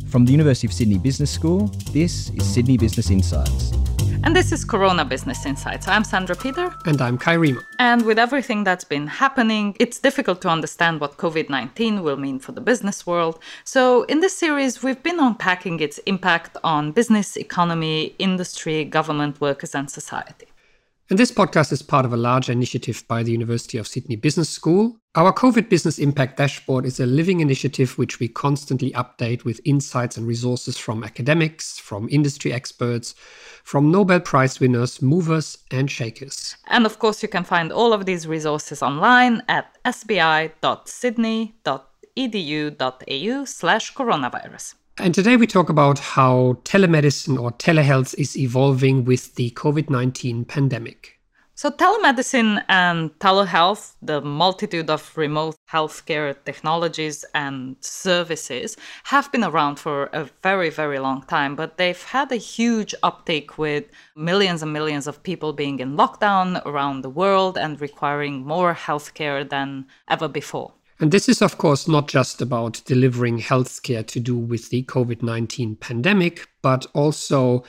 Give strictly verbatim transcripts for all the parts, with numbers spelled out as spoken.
From the University of Sydney Business School, this is Sydney Business Insights. And this is Corona Business Insights. I'm Sandra Peter. And I'm Kai Riemer. And with everything that's been happening, it's difficult to understand what covid nineteen will mean for the business world. So in this series, we've been unpacking its impact on business, economy, industry, government, workers, and society. And this podcast is part of a larger initiative by the University of Sydney Business School. Our COVID Business Impact Dashboard is a living initiative which we constantly update with insights and resources from academics, from industry experts, from Nobel Prize winners, movers and shakers. And of course, you can find all of these resources online at sbi.sydney.edu.au slash coronavirus. And today we talk about how telemedicine or telehealth is evolving with the covid nineteen pandemic. So telemedicine and telehealth, the multitude of remote healthcare technologies and services, have been around for a very, very long time, but they've had a huge uptake with millions and millions of people being in lockdown around the world and requiring more healthcare than ever before. And this is, of course, not just about delivering healthcare to do with the covid nineteen pandemic, but also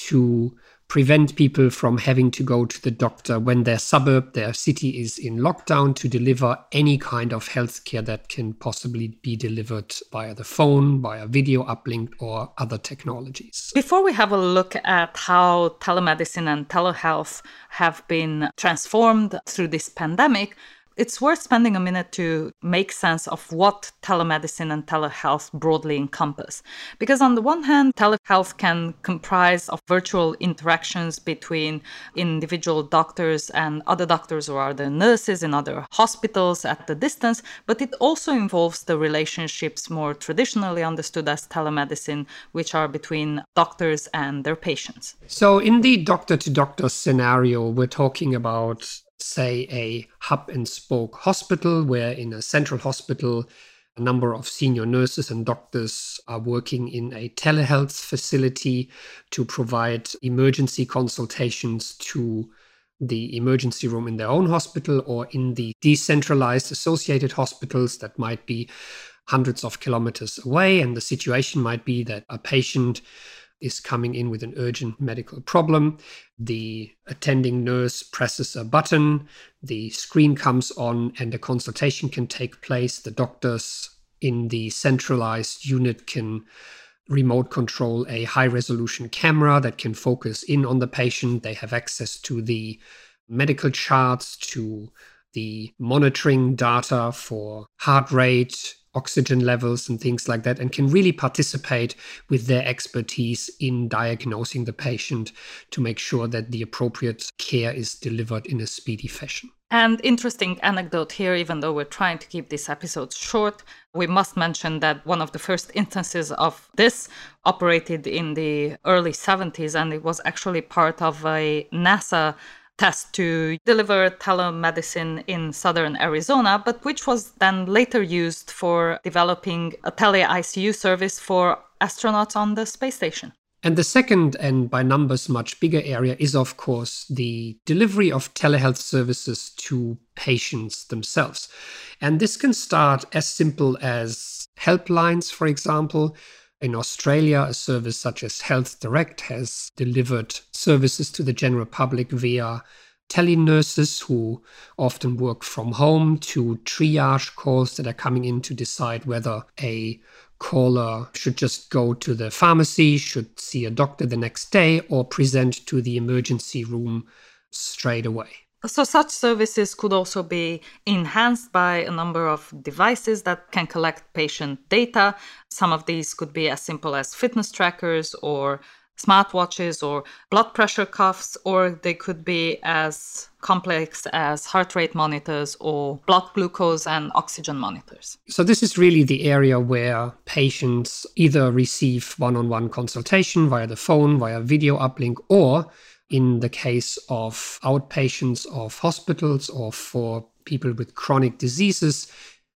to prevent people from having to go to the doctor when their suburb, their city is in lockdown, to deliver any kind of healthcare that can possibly be delivered via the phone, via video uplink or other technologies. Before we have a look at how telemedicine and telehealth have been transformed through this pandemic, it's worth spending a minute to make sense of what telemedicine and telehealth broadly encompass. Because on the one hand, telehealth can comprise of virtual interactions between individual doctors and other doctors or other nurses in other hospitals at a distance, but it also involves the relationships more traditionally understood as telemedicine, which are between doctors and their patients. So in the doctor-to-doctor scenario, we're talking about, say, a hub and spoke hospital where in a central hospital, a number of senior nurses and doctors are working in a telehealth facility to provide emergency consultations to the emergency room in their own hospital or in the decentralized associated hospitals that might be hundreds of kilometers away. And the situation might be that a patient is coming in with an urgent medical problem. The attending nurse presses a button, the screen comes on, and a consultation can take place. The doctors in the centralized unit can remote control a high-resolution camera that can focus in on the patient. They have access to the medical charts, to the monitoring data for heart rate, oxygen levels and things like that, and can really participate with their expertise in diagnosing the patient to make sure that the appropriate care is delivered in a speedy fashion. And interesting anecdote here, even though we're trying to keep these episodes short, we must mention that one of the first instances of this operated in the early seventies, and it was actually part of a NASA test to deliver telemedicine in southern Arizona, but which was then later used for developing a tele-I C U service for astronauts on the space station. And the second, and by numbers much bigger area, is of course the delivery of telehealth services to patients themselves. And this can start as simple as helplines, for example. In Australia, a service such as Health Direct has delivered services to the general public via telenurses who often work from home to triage calls that are coming in to decide whether a caller should just go to the pharmacy, should see a doctor the next day, or present to the emergency room straight away. So such services could also be enhanced by a number of devices that can collect patient data. Some of these could be as simple as fitness trackers or smartwatches or blood pressure cuffs, or they could be as complex as heart rate monitors or blood glucose and oxygen monitors. So this is really the area where patients either receive one-on-one consultation via the phone, via video uplink, or in the case of outpatients of hospitals or for people with chronic diseases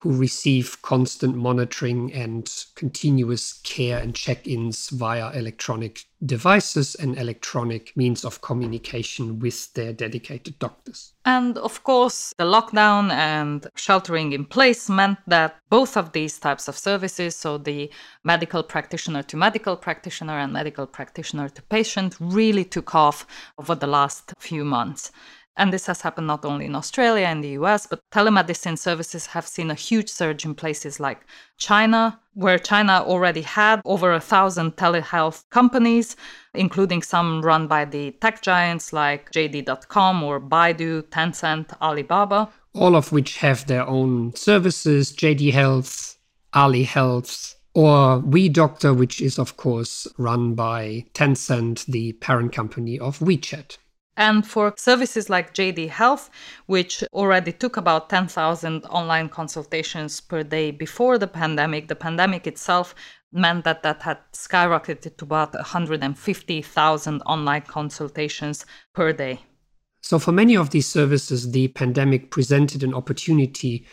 who receive constant monitoring and continuous care and check-ins via electronic devices and electronic means of communication with their dedicated doctors. And of course, the lockdown and sheltering in place meant that both of these types of services, so the medical practitioner to medical practitioner and medical practitioner to patient, really took off over the last few months. And this has happened not only in Australia and the U S, but telemedicine services have seen a huge surge in places like China, where China already had over a thousand telehealth companies, including some run by the tech giants like J D dot com or Baidu, Tencent, Alibaba. All of which have their own services, J D Health, Ali Health, or WeDoctor, which is of course run by Tencent, the parent company of WeChat. And for services like J D Health, which already took about ten thousand online consultations per day before the pandemic, the pandemic itself meant that that had skyrocketed to about one hundred fifty thousand online consultations per day. So for many of these services, the pandemic presented an opportunity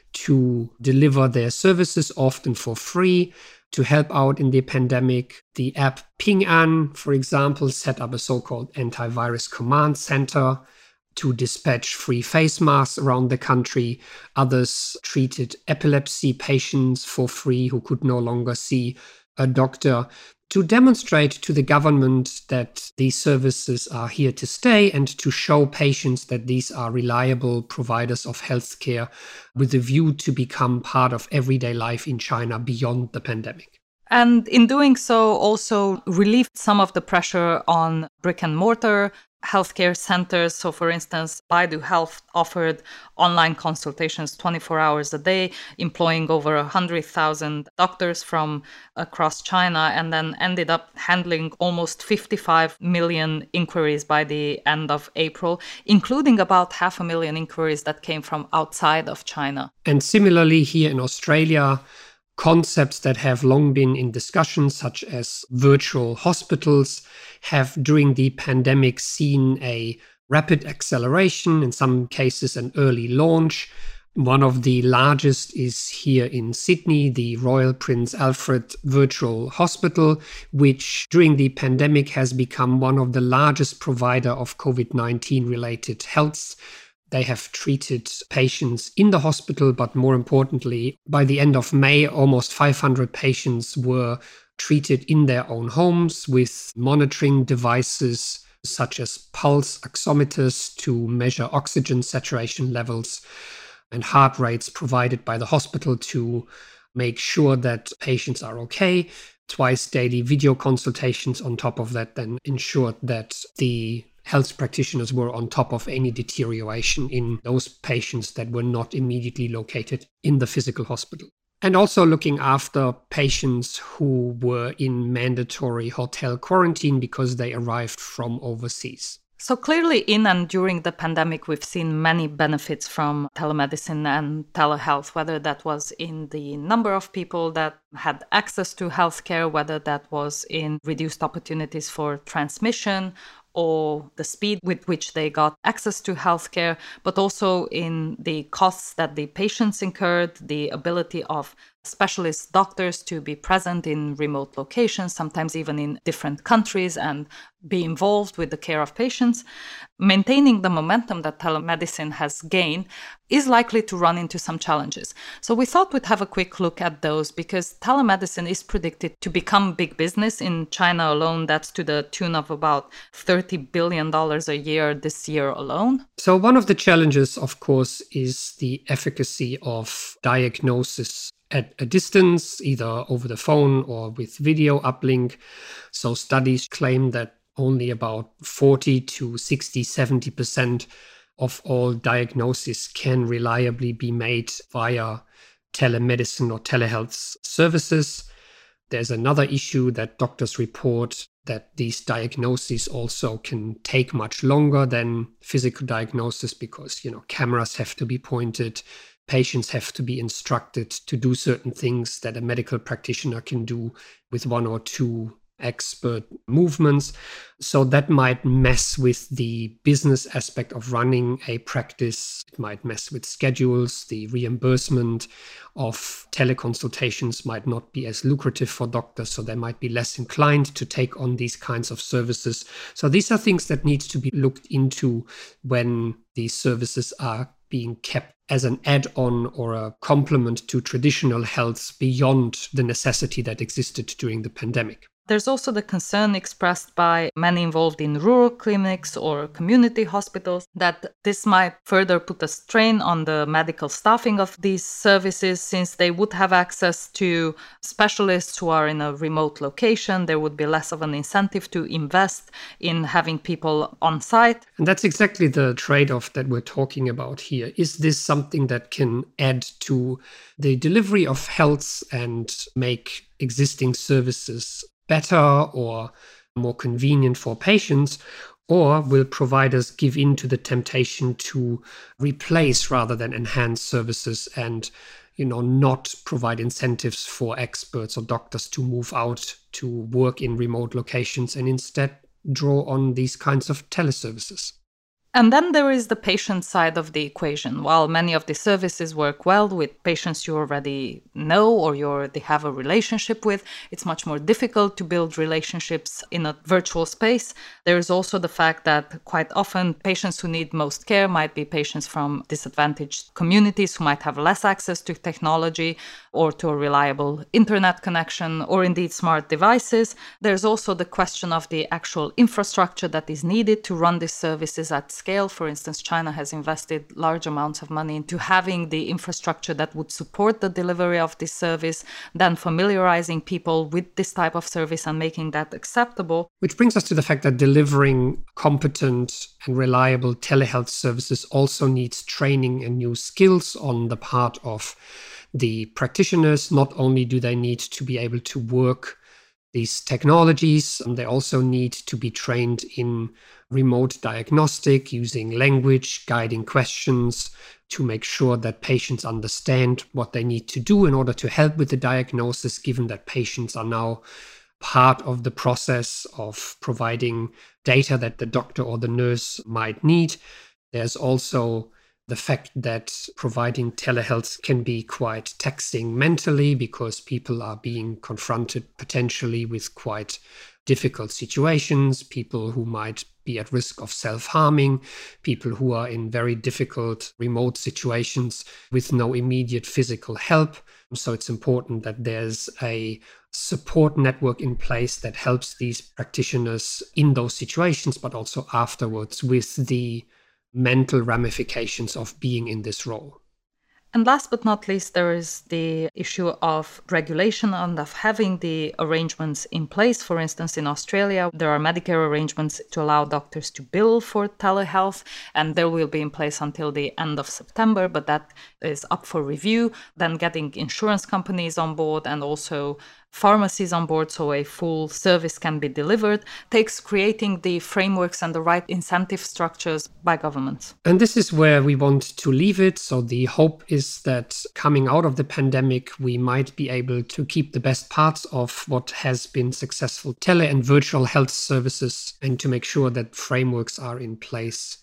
to deliver their services, often for free, to help out in the pandemic. The app Ping An, for example, set up a so-called antivirus command center to dispatch free face masks around the country. Others treated epilepsy patients for free who could no longer see a doctor, to demonstrate to the government that these services are here to stay and to show patients that these are reliable providers of healthcare with a view to become part of everyday life in China beyond the pandemic. And in doing so, also relieved some of the pressure on brick and mortar healthcare centers. So, for instance, Baidu Health offered online consultations twenty-four hours a day, employing over one hundred thousand doctors from across China, and then ended up handling almost fifty-five million inquiries by the end of April, including about half a million inquiries that came from outside of China. And similarly, here in Australia, concepts that have long been in discussion, such as virtual hospitals, have during the pandemic seen a rapid acceleration, in some cases an early launch. One of the largest is here in Sydney, the Royal Prince Alfred Virtual Hospital, which during the pandemic has become one of the largest provider of COVID nineteen related health. They have treated patients in the hospital, but more importantly, by the end of May, almost five hundred patients were treated in their own homes with monitoring devices such as pulse oximeters to measure oxygen saturation levels and heart rates provided by the hospital to make sure that patients are okay. Twice daily video consultations on top of that then ensured that the health practitioners were on top of any deterioration in those patients that were not immediately located in the physical hospital. And also looking after patients who were in mandatory hotel quarantine because they arrived from overseas. So clearly, in and during the pandemic, we've seen many benefits from telemedicine and telehealth, whether that was in the number of people that had access to healthcare, whether that was in reduced opportunities for transmission, or the speed with which they got access to healthcare, but also in the costs that the patients incurred, the ability of specialist doctors to be present in remote locations, sometimes even in different countries, and be involved with the care of patients. Maintaining the momentum that telemedicine has gained is likely to run into some challenges. So we thought we'd have a quick look at those, because telemedicine is predicted to become big business. In China alone, that's to the tune of about thirty billion dollars a year this year alone. So one of the challenges, of course, is the efficacy of diagnosis at a distance, either over the phone or with video uplink. So studies claim that only about forty to sixty, seventy percent of all diagnoses can reliably be made via telemedicine or telehealth services. There's another issue that doctors report, that these diagnoses also can take much longer than physical diagnosis because, you know, cameras have to be pointed, patients have to be instructed to do certain things that a medical practitioner can do with one or two expert movements. So that might mess with the business aspect of running a practice. It might mess with schedules. The reimbursement of teleconsultations might not be as lucrative for doctors, so they might be less inclined to take on these kinds of services. So these are things that need to be looked into when these services are being kept as an add-on or a complement to traditional health beyond the necessity that existed during the pandemic. There's also the concern expressed by many involved in rural clinics or community hospitals that this might further put a strain on the medical staffing of these services, since they would have access to specialists who are in a remote location. There would be less of an incentive to invest in having people on site. And that's exactly the trade-off that we're talking about here. Is this something that can add to the delivery of health and make existing services better or more convenient for patients, or will providers give in to the temptation to replace rather than enhance services and, you know, not provide incentives for experts or doctors to move out to work in remote locations and instead draw on these kinds of teleservices? And then there is the patient side of the equation. While many of the services work well with patients you already know or you already have a relationship with, it's much more difficult to build relationships in a virtual space. There is also the fact that quite often patients who need most care might be patients from disadvantaged communities who might have less access to technology or to a reliable internet connection or indeed smart devices. There's also the question of the actual infrastructure that is needed to run these services at scale. For instance, China has invested large amounts of money into having the infrastructure that would support the delivery of this service, then familiarizing people with this type of service and making that acceptable. Which brings us to the fact that delivering competent and reliable telehealth services also needs training and new skills on the part of the practitioners. Not only do they need to be able to work these technologies, they also need to be trained in remote diagnostic, using language, guiding questions to make sure that patients understand what they need to do in order to help with the diagnosis, given that patients are now part of the process of providing data that the doctor or the nurse might need. There's also the fact that providing telehealth can be quite taxing mentally because people are being confronted potentially with quite difficult situations, people who might be at risk of self-harming, people who are in very difficult remote situations with no immediate physical help. So it's important that there's a support network in place that helps these practitioners in those situations, but also afterwards with the mental ramifications of being in this role. And last but not least, there is the issue of regulation and of having the arrangements in place. For instance, in Australia, there are Medicare arrangements to allow doctors to bill for telehealth, and they will be in place until the end of September, but that is up for review. Then getting insurance companies on board and also pharmacies on board so a full service can be delivered takes creating the frameworks and the right incentive structures by governments. And this is where we want to leave it. So the hope is that coming out of the pandemic, we might be able to keep the best parts of what has been successful tele and virtual health services and to make sure that frameworks are in place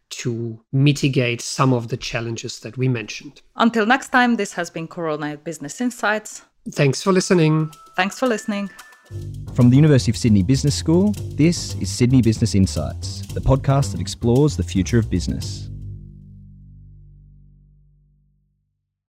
to mitigate some of the challenges that we mentioned. Until next time, this has been Corona Business Insights. Thanks for listening. Thanks for listening. From the University of Sydney Business School, this is Sydney Business Insights, the podcast that explores the future of business.